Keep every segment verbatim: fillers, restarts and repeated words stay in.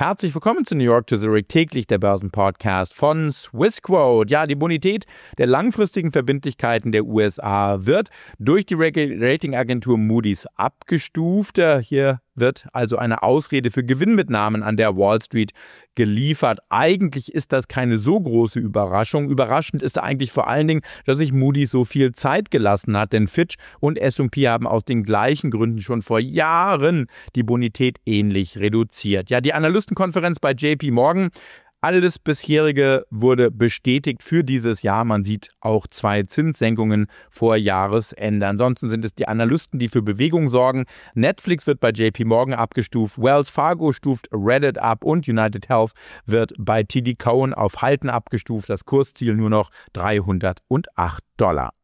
Herzlich willkommen zu New York to Zurich, täglich der Börsenpodcast von Swissquote. Ja, die Bonität der langfristigen Verbindlichkeiten der U S A wird durch die Ratingagentur Moody's abgestuft. Hier wird also eine Ausrede für Gewinnmitnahmen an der Wall Street geliefert. Eigentlich ist das keine so große Überraschung. Überraschend ist eigentlich vor allen Dingen, dass sich Moody's so viel Zeit gelassen hat, denn Fitch und S und P haben aus den gleichen Gründen schon vor Jahren die Bonität ähnlich reduziert. Ja, die Analystenkonferenz bei J P Morgan, alles bisherige wurde bestätigt für dieses Jahr. Man sieht auch zwei Zinssenkungen vor Jahresende. Ansonsten sind es die Analysten, die für Bewegung sorgen. Netflix wird bei J P Morgan abgestuft, Wells Fargo stuft Reddit ab und United Health wird bei T D Cowen auf Halten abgestuft. Das Kursziel nur noch dreihundertacht Dollar.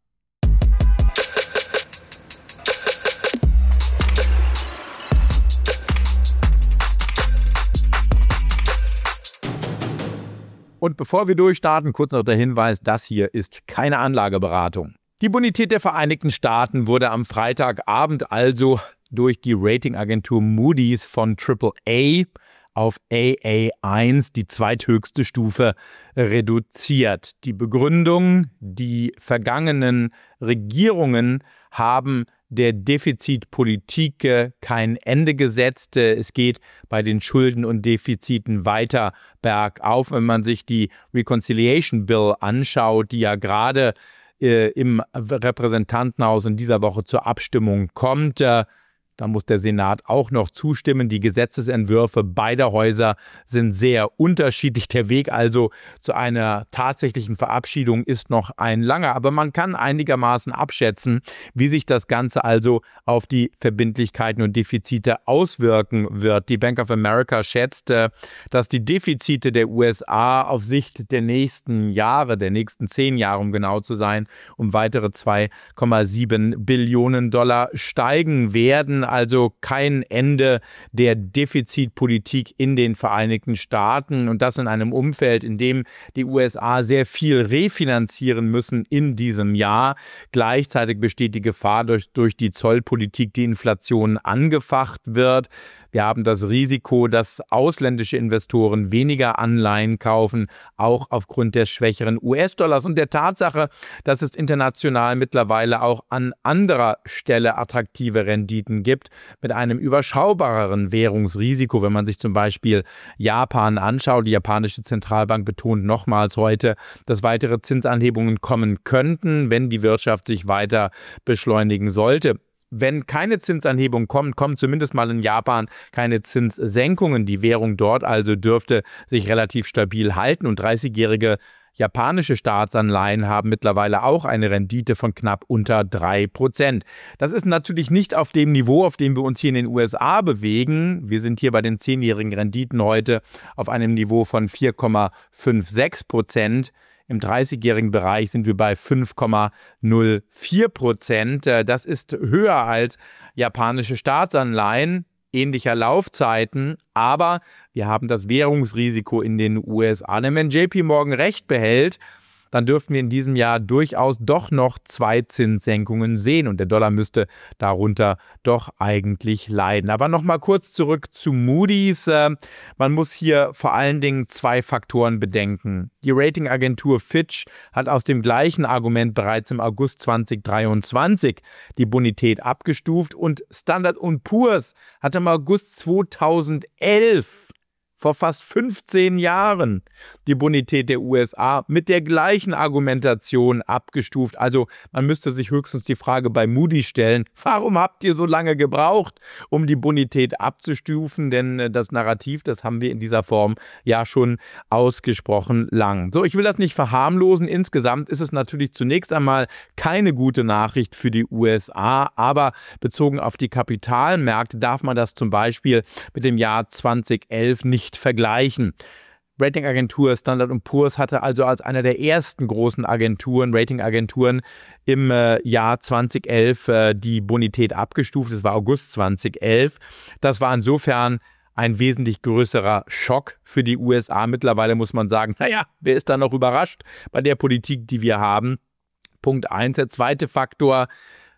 Und bevor wir durchstarten, kurz noch der Hinweis, das hier ist keine Anlageberatung. Die Bonität der Vereinigten Staaten wurde am Freitagabend also durch die Ratingagentur Moody's von Triple A auf A A eins, die zweithöchste Stufe, reduziert. Die Begründung: die vergangenen Regierungen haben der Defizitpolitik kein Ende gesetzt. Es geht bei den Schulden und Defiziten weiter bergauf. Wenn man sich die Reconciliation Bill anschaut, die ja gerade äh, im Repräsentantenhaus in dieser Woche zur Abstimmung kommt, äh, da muss der Senat auch noch zustimmen. Die Gesetzesentwürfe beider Häuser sind sehr unterschiedlich. Der Weg also zu einer tatsächlichen Verabschiedung ist noch ein langer. Aber man kann einigermaßen abschätzen, wie sich das Ganze also auf die Verbindlichkeiten und Defizite auswirken wird. Die Bank of America schätzt, dass die Defizite der U S A auf Sicht der nächsten Jahre, der nächsten zehn Jahre, um genau zu sein, um weitere zwei Komma sieben Billionen Dollar steigen werden. Also kein Ende der Defizitpolitik in den Vereinigten Staaten und das in einem Umfeld, in dem die U S A sehr viel refinanzieren müssen in diesem Jahr. Gleichzeitig besteht die Gefahr, durch, durch die Zollpolitik die Inflation angefacht wird. Wir haben das Risiko, dass ausländische Investoren weniger Anleihen kaufen, auch aufgrund des schwächeren U S-Dollars und der Tatsache, dass es international mittlerweile auch an anderer Stelle attraktive Renditen gibt, mit einem überschaubareren Währungsrisiko. Wenn man sich zum Beispiel Japan anschaut, die japanische Zentralbank betont nochmals heute, dass weitere Zinsanhebungen kommen könnten, wenn die Wirtschaft sich weiter beschleunigen sollte. Wenn keine Zinsanhebung kommt, kommen zumindest mal in Japan keine Zinssenkungen. Die Währung dort also dürfte sich relativ stabil halten und dreißigjährige japanische Staatsanleihen haben mittlerweile auch eine Rendite von knapp unter drei Prozent. Das ist natürlich nicht auf dem Niveau, auf dem wir uns hier in den U S A bewegen. Wir sind hier bei den zehnjährigen Renditen heute auf einem Niveau von vier Komma sechsundfünfzig Prozent. Im dreißigjährigen Bereich sind wir bei fünf Komma null vier Prozent. Das ist höher als japanische Staatsanleihen ähnlicher Laufzeiten, aber wir haben das Währungsrisiko in den U S A. Denn wenn J P Morgan recht behält, dann dürften wir in diesem Jahr durchaus doch noch zwei Zinssenkungen sehen und der Dollar müsste darunter doch eigentlich leiden. Aber nochmal kurz zurück zu Moody's. Man muss hier vor allen Dingen zwei Faktoren bedenken. Die Ratingagentur Fitch hat aus dem gleichen Argument bereits im August zweitausenddreiundzwanzig die Bonität abgestuft und Standard und Poor's hat im August zweitausendelf vor fast fünfzehn Jahren die Bonität der U S A mit der gleichen Argumentation abgestuft. Also man müsste sich höchstens die Frage bei Moody's stellen, warum habt ihr so lange gebraucht, um die Bonität abzustufen? Denn das Narrativ, das haben wir in dieser Form ja schon ausgesprochen lang. So, ich will das nicht verharmlosen. Insgesamt ist es natürlich zunächst einmal keine gute Nachricht für die U S A, aber bezogen auf die Kapitalmärkte darf man das zum Beispiel mit dem Jahr zweitausendelf nicht vergleichen. Ratingagentur Standard und Poor's hatte also als einer der ersten großen Agenturen, Ratingagenturen im äh, Jahr zweitausendelf äh, die Bonität abgestuft. Das war August zweitausendelf. Das war insofern ein wesentlich größerer Schock für die U S A. Mittlerweile muss man sagen, naja, wer ist da noch überrascht bei der Politik, die wir haben? Punkt eins. Der zweite Faktor: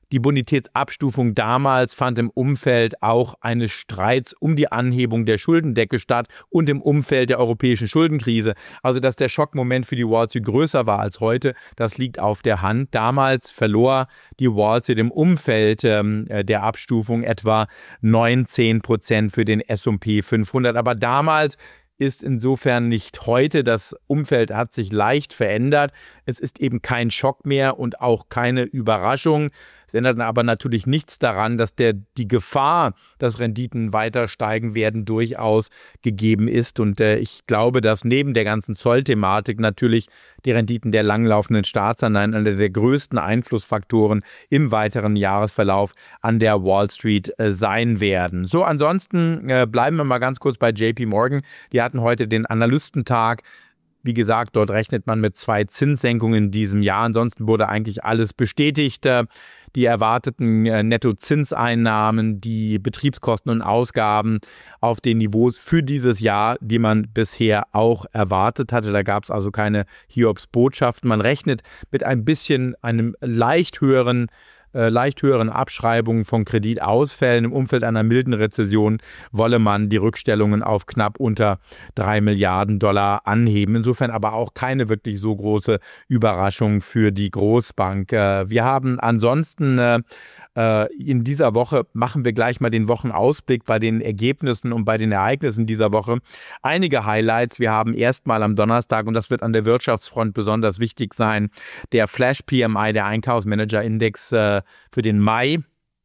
Die Bonitätsabstufung damals fand im Umfeld auch eines Streits um die Anhebung der Schuldendecke statt und im Umfeld der europäischen Schuldenkrise. Also dass der Schockmoment für die Wall Street größer war als heute, das liegt auf der Hand. Damals verlor die Wall Street im Umfeld ähm, der Abstufung etwa neunzehn Prozent für den S und P fünfhundert. Aber damals ist insofern nicht heute. Das Umfeld hat sich leicht verändert. Es ist eben kein Schock mehr und auch keine Überraschung. Es ändert aber natürlich nichts daran, dass der, die Gefahr, dass Renditen weiter steigen werden, durchaus gegeben ist. Und äh, ich glaube, dass neben der ganzen Zollthematik natürlich die Renditen der langlaufenden Staatsanleihen einer der größten Einflussfaktoren im weiteren Jahresverlauf an der Wall Street äh, sein werden. So, ansonsten äh, bleiben wir mal ganz kurz bei J P Morgan. Die hatten heute den Analystentag. Wie gesagt, dort rechnet man mit zwei Zinssenkungen in diesem Jahr. Ansonsten wurde eigentlich alles bestätigt. Die erwarteten Nettozinseinnahmen, die Betriebskosten und Ausgaben auf den Niveaus für dieses Jahr, die man bisher auch erwartet hatte. Da gab es also keine Hiobsbotschaften. Man rechnet mit ein bisschen einem leicht höheren Äh, leicht höheren Abschreibungen von Kreditausfällen. Im Umfeld einer milden Rezession wolle man die Rückstellungen auf knapp unter drei Milliarden Dollar anheben. Insofern aber auch keine wirklich so große Überraschung für die Großbank. Äh, wir haben ansonsten äh, in dieser Woche, machen wir gleich mal den Wochenausblick bei den Ergebnissen und bei den Ereignissen dieser Woche. Einige Highlights. Wir haben erstmal am Donnerstag, und das wird an der Wirtschaftsfront besonders wichtig sein, der Flash P M I, der Einkaufsmanager-Index äh, für den Mai.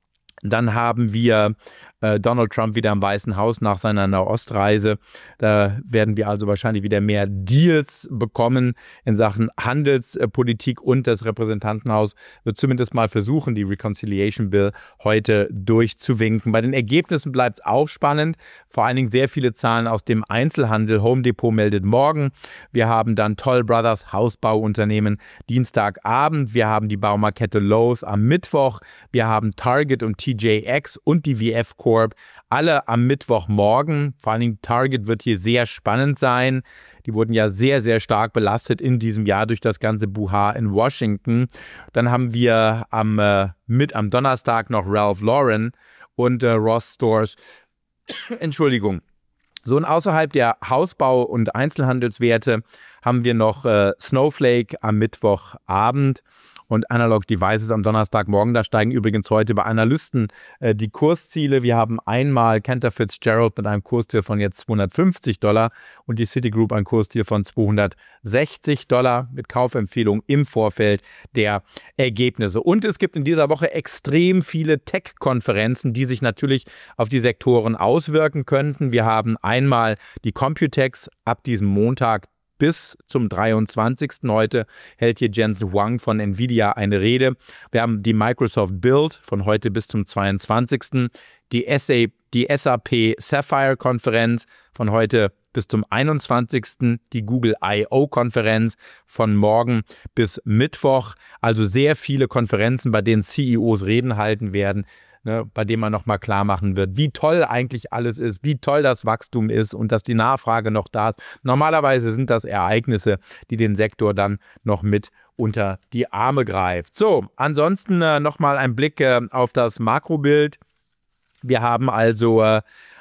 Dann haben wir äh, Donald Trump wieder im Weißen Haus nach seiner Nahostreise. Da werden wir also wahrscheinlich wieder mehr Deals bekommen in Sachen Handelspolitik, und das Repräsentantenhaus wird zumindest mal versuchen, die Reconciliation Bill heute durchzuwinken. Bei den Ergebnissen bleibt es auch spannend. Vor allen Dingen sehr viele Zahlen aus dem Einzelhandel. Home Depot meldet morgen. Wir haben dann Toll Brothers, Hausbauunternehmen, Dienstagabend. Wir haben die Baumarkette Lowe's am Mittwoch. Wir haben Target und T J X und die V F Corp, alle am Mittwochmorgen. Vor allen Dingen Target wird hier sehr spannend sein. Die wurden ja sehr, sehr stark belastet in diesem Jahr durch das ganze Buha in Washington. Dann haben wir am, äh, mit am Donnerstag noch Ralph Lauren und äh, Ross Stores. Entschuldigung. So, und außerhalb der Hausbau- und Einzelhandelswerte haben wir noch äh, Snowflake am Mittwochabend und Analog Devices am Donnerstagmorgen. Da steigen übrigens heute bei Analysten äh, die Kursziele. Wir haben einmal Cantor Fitzgerald mit einem Kursziel von jetzt zweihundertfünfzig Dollar und die Citigroup ein Kursziel von zweihundertsechzig Dollar mit Kaufempfehlung im Vorfeld der Ergebnisse. Und es gibt in dieser Woche extrem viele Tech-Konferenzen, die sich natürlich auf die Sektoren auswirken könnten. Wir haben einmal die Computex ab diesem Montag bis zum dreiundzwanzigsten Heute hält hier Jensen Huang von Nvidia eine Rede. Wir haben die Microsoft Build von heute bis zum zweiundzwanzigsten Die, S A, die S A P Sapphire-Konferenz von heute bis zum einundzwanzigsten Die Google I O-Konferenz von morgen bis Mittwoch. Also sehr viele Konferenzen, bei denen C E Os Reden halten werden, Ne, bei dem man nochmal klar machen wird, wie toll eigentlich alles ist, wie toll das Wachstum ist und dass die Nachfrage noch da ist. Normalerweise sind das Ereignisse, die den Sektor dann noch mit unter die Arme greift. So, ansonsten äh, nochmal ein Blick äh, auf das Makrobild. Wir haben also äh,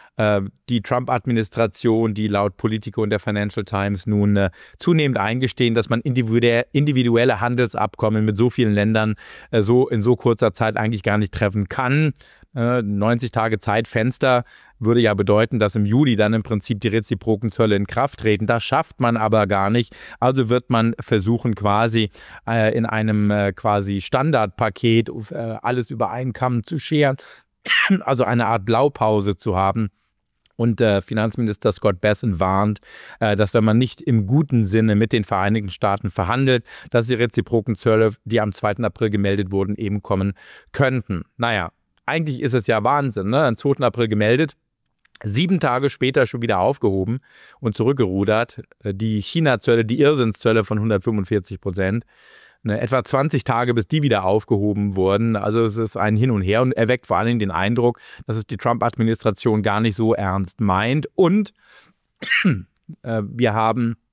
die Trump-Administration, die laut Politico und der Financial Times nun äh, zunehmend eingestehen, dass man individuelle, individuelle Handelsabkommen mit so vielen Ländern äh, so in so kurzer Zeit eigentlich gar nicht treffen kann. Äh, neunzig Tage Zeitfenster würde ja bedeuten, dass im Juli dann im Prinzip die reziproken Zölle in Kraft treten. Das schafft man aber gar nicht. Also wird man versuchen, quasi äh, in einem äh, quasi Standardpaket äh, alles über einen Kamm zu scheren, also eine Art Blaupause zu haben. Und äh, Finanzminister Scott Bessent warnt, äh, dass wenn man nicht im guten Sinne mit den Vereinigten Staaten verhandelt, dass die reziproken Zölle, die am zweiten April gemeldet wurden, eben kommen könnten. Naja, eigentlich ist es ja Wahnsinn, ne? Am zweiten April gemeldet, sieben Tage später schon wieder aufgehoben und zurückgerudert. Die China-Zölle, die Irrsinnszölle von hundertfünfundvierzig Prozent. Ne, etwa zwanzig Tage, bis die wieder aufgehoben wurden. Also es ist ein Hin und Her und erweckt vor allen Dingen den Eindruck, dass es die Trump-Administration gar nicht so ernst meint. Und äh, wir haben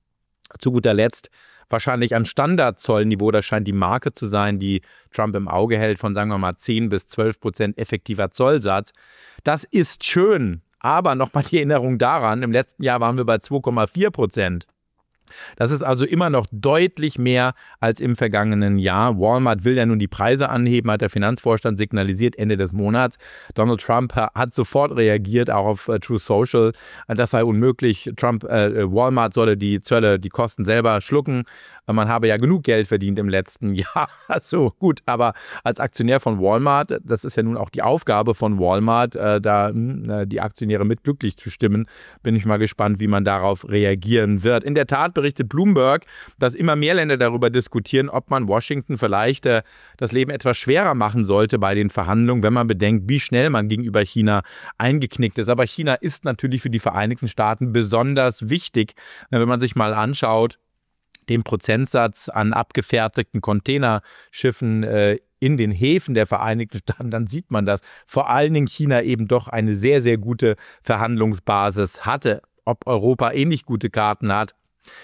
Zu guter Letzt wahrscheinlich ein Standardzollniveau, das scheint die Marke zu sein, die Trump im Auge hält, von sagen wir mal zehn bis zwölf Prozent effektiver Zollsatz. Das ist schön, aber nochmal die Erinnerung daran, im letzten Jahr waren wir bei zwei Komma vier Prozent. Das ist also immer noch deutlich mehr als im vergangenen Jahr. Walmart will ja nun die Preise anheben, hat der Finanzvorstand signalisiert Ende des Monats. Donald Trump hat sofort reagiert, auch auf uh, Truth Social. Das sei unmöglich. Trump, äh, Walmart solle die Zölle, die Kosten selber schlucken. Man habe ja genug Geld verdient im letzten Jahr. Also gut, aber als Aktionär von Walmart, das ist ja nun auch die Aufgabe von Walmart, äh, da äh, die Aktionäre mit glücklich zu stimmen, bin ich mal gespannt, wie man darauf reagieren wird. In der Tat berichtet Bloomberg, dass immer mehr Länder darüber diskutieren, ob man Washington vielleicht äh, das Leben etwas schwerer machen sollte bei den Verhandlungen, wenn man bedenkt, wie schnell man gegenüber China eingeknickt ist. Aber China ist natürlich für die Vereinigten Staaten besonders wichtig, wenn man sich mal anschaut, den Prozentsatz an abgefertigten Containerschiffen äh, in den Häfen der Vereinigten Staaten, dann sieht man, dass vor allen Dingen China eben doch eine sehr, sehr gute Verhandlungsbasis hatte. Ob Europa ähnlich gute Karten hat,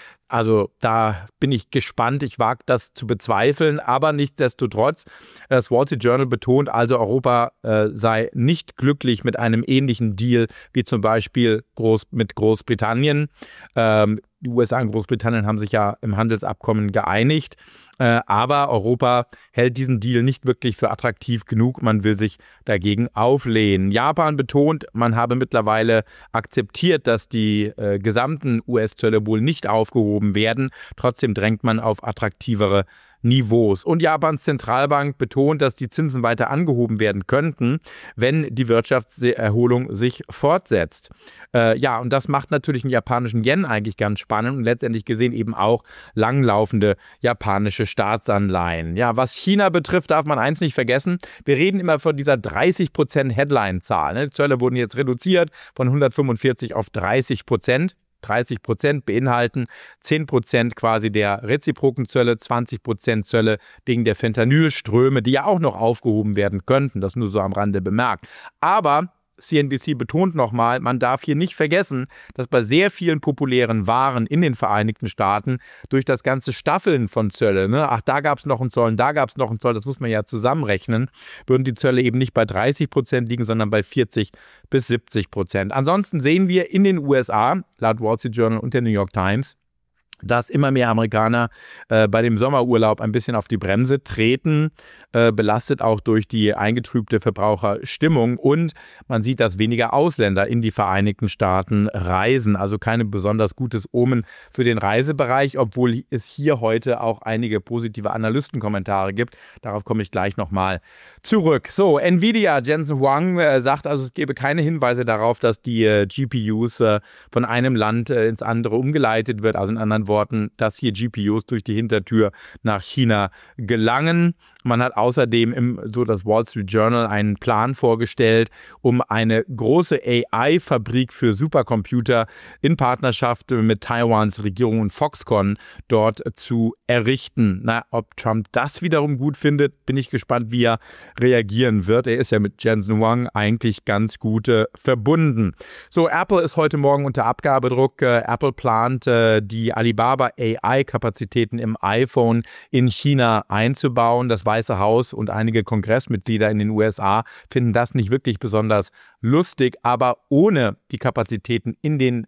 also da bin ich gespannt, ich wage das zu bezweifeln, aber nichtsdestotrotz, das Wall Street Journal betont also, Europa äh, sei nicht glücklich mit einem ähnlichen Deal wie zum Beispiel Groß, mit Großbritannien. Ähm, die U S A und Großbritannien haben sich ja im Handelsabkommen geeinigt, äh, aber Europa hält diesen Deal nicht wirklich für attraktiv genug. Man will sich dagegen auflehnen. Japan betont, man habe mittlerweile akzeptiert, dass die äh, gesamten U S-Zölle wohl nicht aufgehoben werden. Trotzdem drängt man auf attraktivere Niveaus. Und Japans Zentralbank betont, dass die Zinsen weiter angehoben werden könnten, wenn die Wirtschaftserholung sich fortsetzt. Äh, ja, und das macht natürlich den japanischen Yen eigentlich ganz spannend und letztendlich gesehen eben auch langlaufende japanische Staatsanleihen. Ja, was China betrifft, darf man eins nicht vergessen. Wir reden immer von dieser dreißig Prozent Headline-Zahl. Ne? Die Zölle wurden jetzt reduziert von hundertfünfundvierzig auf dreißig Prozent. dreißig Prozent beinhalten zehn Prozent quasi der reziproken Zölle, zwanzig Prozent Zölle wegen der Fentanylströme, die ja auch noch aufgehoben werden könnten. Das nur so am Rande bemerkt. Aber C N B C betont nochmal, man darf hier nicht vergessen, dass bei sehr vielen populären Waren in den Vereinigten Staaten durch das ganze Staffeln von Zölle, ne, ach, da gab es noch einen Zoll, da gab es noch einen Zoll, das muss man ja zusammenrechnen, würden die Zölle eben nicht bei dreißig Prozent liegen, sondern bei vierzig bis siebzig Prozent. Ansonsten sehen wir in den U S A, laut Wall Street Journal und der New York Times, dass immer mehr Amerikaner äh, bei dem Sommerurlaub ein bisschen auf die Bremse treten, äh, belastet auch durch die eingetrübte Verbraucherstimmung. Und man sieht, dass weniger Ausländer in die Vereinigten Staaten reisen. Also kein besonders gutes Omen für den Reisebereich, obwohl es hier heute auch einige positive Analystenkommentare gibt. Darauf komme ich gleich nochmal zurück. So, Nvidia, Jensen Huang äh, sagt also, es gebe keine Hinweise darauf, dass die äh, G P Us äh, von einem Land äh, ins andere umgeleitet wird. Also in anderen Worten, dass hier G P Us durch die Hintertür nach China gelangen. Man hat außerdem im, so das Wall Street Journal, einen Plan vorgestellt, um eine große A I-Fabrik für Supercomputer in Partnerschaft mit Taiwans Regierung und Foxconn dort zu errichten. Na, ob Trump das wiederum gut findet, bin ich gespannt, wie er reagieren wird. Er ist ja mit Jensen Huang eigentlich ganz gut äh, verbunden. So, Apple ist heute Morgen unter Abgabedruck. Äh, Apple plant, äh, die Alibaba A I-Kapazitäten im iPhone in China einzubauen. Das Weiße Haus und einige Kongressmitglieder in den U S A finden das nicht wirklich besonders lustig, aber ohne die Kapazitäten in den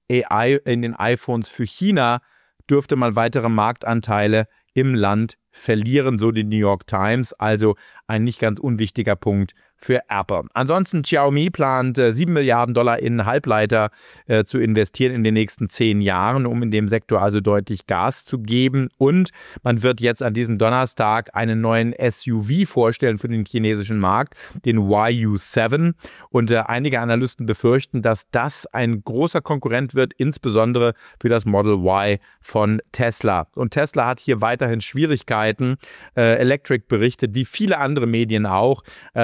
A I, in den iPhones für China dürfte man weitere Marktanteile im Land verlieren, so die New York Times. Also ein nicht ganz unwichtiger Punkt für Apple. Ansonsten Xiaomi plant äh, sieben Milliarden Dollar in Halbleiter äh, zu investieren in den nächsten zehn Jahren, um in dem Sektor also deutlich Gas zu geben. Und man wird jetzt an diesem Donnerstag einen neuen S U V vorstellen für den chinesischen Markt, den Y U sieben. Und äh, einige Analysten befürchten, dass das ein großer Konkurrent wird, insbesondere für das Model Y von Tesla. Und Tesla hat hier weiterhin Schwierigkeiten. Äh, Electric berichtet, wie viele andere Medien auch, äh, dass äh,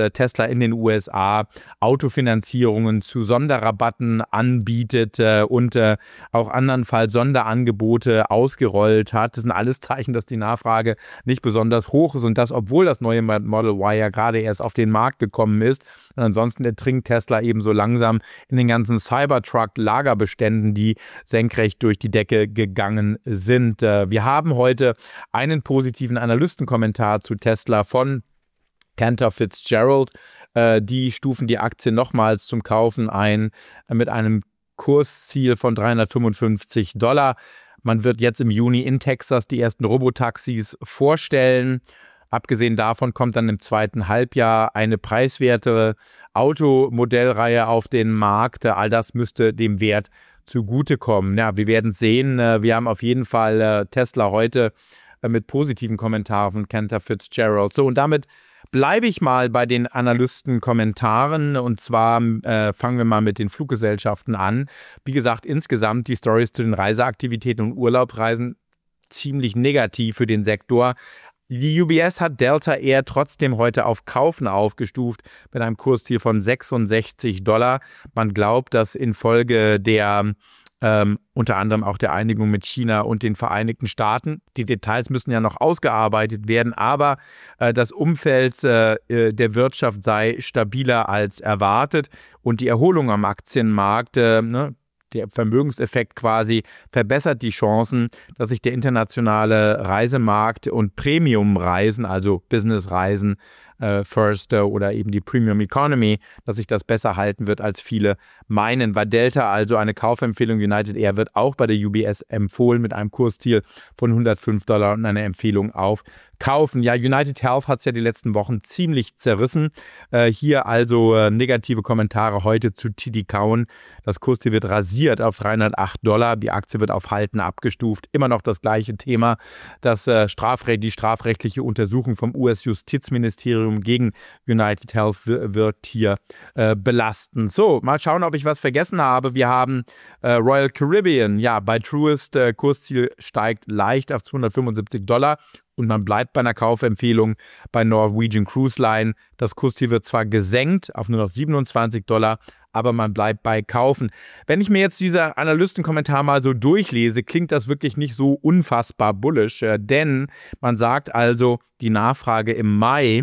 Tesla in den U S A Autofinanzierungen zu Sonderrabatten anbietet äh, und äh, auch andernfalls Sonderangebote ausgerollt hat. Das sind alles Zeichen, dass die Nachfrage nicht besonders hoch ist und das, obwohl das neue Model Y ja gerade erst auf den Markt gekommen ist. Und ansonsten ertrinkt Tesla eben so langsam in den ganzen Cybertruck-Lagerbeständen, die senkrecht durch die Decke gegangen sind. Äh, wir haben heute einen positiven Analystenkommentar zu Tesla von Cantor Fitzgerald. Äh, die stufen die Aktie nochmals zum Kaufen ein äh, mit einem Kursziel von dreihundertfünfundfünfzig Dollar. Man wird jetzt im Juni in Texas die ersten Robotaxis vorstellen. Abgesehen davon kommt dann im zweiten Halbjahr eine preiswertere Automodellreihe auf den Markt. All das müsste dem Wert zugutekommen. Ja, wir werden sehen. Wir haben auf jeden Fall Tesla heute mit positiven Kommentaren von Cantor Fitzgerald. So, und damit bleibe ich mal bei den Analystenkommentaren und zwar äh, fangen wir mal mit den Fluggesellschaften an. Wie gesagt, insgesamt die Storys zu den Reiseaktivitäten und Urlaubsreisen ziemlich negativ für den Sektor. Die U B S hat Delta Air trotzdem heute auf Kaufen aufgestuft mit einem Kursziel von sechsundsechzig Dollar. Man glaubt, dass infolge der Ähm, unter anderem auch der Einigung mit China und den Vereinigten Staaten. Die Details müssen ja noch ausgearbeitet werden, aber äh, das Umfeld äh, der Wirtschaft sei stabiler als erwartet und die Erholung am Aktienmarkt, äh, ne, der Vermögenseffekt quasi, verbessert die Chancen, dass sich der internationale Reisemarkt und Premium-Reisen, also Business-Reisen, äh, First äh, oder eben die Premium Economy, dass sich das besser halten wird, als viele meinen. Bei Delta also eine Kaufempfehlung. United Air wird auch bei der U B S empfohlen mit einem Kursziel von hundertfünf Dollar und eine Empfehlung auf Kaufen. Ja, United Health hat es ja die letzten Wochen ziemlich zerrissen. Äh, hier also äh, negative Kommentare heute zu T D Cowen. Das Kursziel wird rasiert auf dreihundertacht Dollar. Die Aktie wird auf Halten abgestuft. Immer noch das gleiche Thema. Das, äh, Strafrecht, die strafrechtliche Untersuchung vom U S-Justizministerium gegen United Health wird hier äh, belastend. So, mal schauen, ob ich was vergessen habe. Wir haben äh, Royal Caribbean. Ja, bei Truist äh, Kursziel steigt leicht auf zweihundertfünfundsiebzig Dollar. Und man bleibt bei einer Kaufempfehlung bei Norwegian Cruise Line. Das Kursziel wird zwar gesenkt auf nur noch siebenundzwanzig Dollar, aber man bleibt bei Kaufen. Wenn ich mir jetzt dieser Analystenkommentar mal so durchlese, klingt das wirklich nicht so unfassbar bullish, äh, denn man sagt also, die Nachfrage im Mai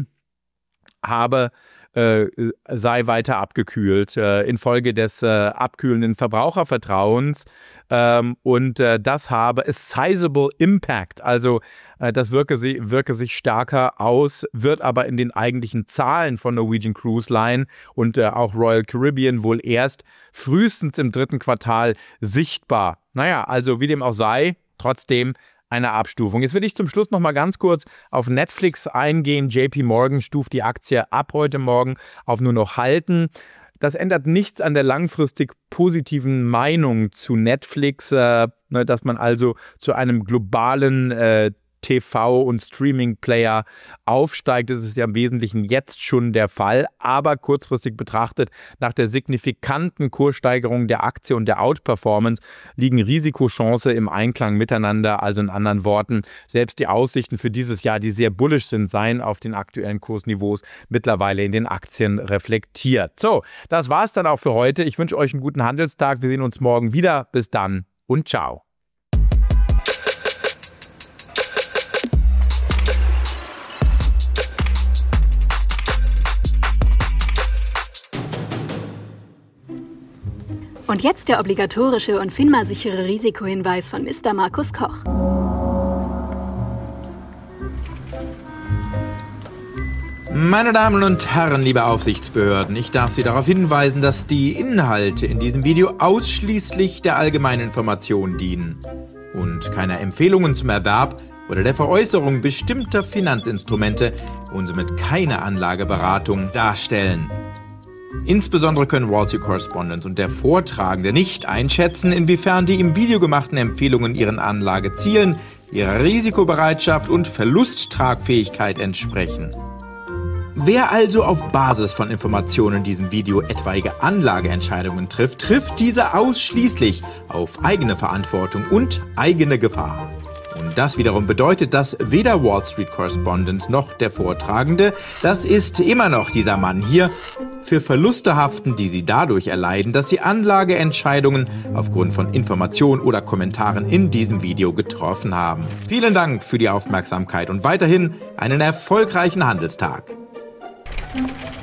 habe Äh, sei weiter abgekühlt äh, infolge des äh, abkühlenden Verbrauchervertrauens ähm, und äh, das habe a sizable impact, also äh, das wirke, sie, wirke sich stärker aus, wird aber in den eigentlichen Zahlen von Norwegian Cruise Line und äh, auch Royal Caribbean wohl erst frühestens im dritten Quartal sichtbar. Naja, also wie dem auch sei, trotzdem eine Abstufung. Jetzt will ich zum Schluss noch mal ganz kurz auf Netflix eingehen. J P Morgan stuft die Aktie ab heute Morgen auf nur noch halten. Das ändert nichts an der langfristig positiven Meinung zu Netflix, äh, ne, dass man also zu einem globalen äh, T V- und Streaming-Player aufsteigt. Das ist ja im Wesentlichen jetzt schon der Fall, aber kurzfristig betrachtet, nach der signifikanten Kurssteigerung der Aktie und der Outperformance liegen Risikochance im Einklang miteinander. Also in anderen Worten, selbst die Aussichten für dieses Jahr, die sehr bullish sind, seien auf den aktuellen Kursniveaus mittlerweile in den Aktien reflektiert. So, das war es dann auch für heute. Ich wünsche euch einen guten Handelstag. Wir sehen uns morgen wieder. Bis dann und ciao. Und jetzt der obligatorische und FINMA-sichere Risikohinweis von Mister Markus Koch. Meine Damen und Herren, liebe Aufsichtsbehörden, ich darf Sie darauf hinweisen, dass die Inhalte in diesem Video ausschließlich der allgemeinen Information dienen und keine Empfehlungen zum Erwerb oder der Veräußerung bestimmter Finanzinstrumente und somit keine Anlageberatung darstellen. Insbesondere können Wall Street Correspondent und der Vortragende nicht einschätzen, inwiefern die im Video gemachten Empfehlungen ihren Anlagezielen, ihrer Risikobereitschaft und Verlusttragfähigkeit entsprechen. Wer also auf Basis von Informationen in diesem Video etwaige Anlageentscheidungen trifft, trifft diese ausschließlich auf eigene Verantwortung und eigene Gefahr. Und das wiederum bedeutet, dass weder Wall Street Correspondent noch der Vortragende, das ist immer noch dieser Mann hier, für Verluste haften, die sie dadurch erleiden, dass sie Anlageentscheidungen aufgrund von Informationen oder Kommentaren in diesem Video getroffen haben. Vielen Dank für die Aufmerksamkeit und weiterhin einen erfolgreichen Handelstag.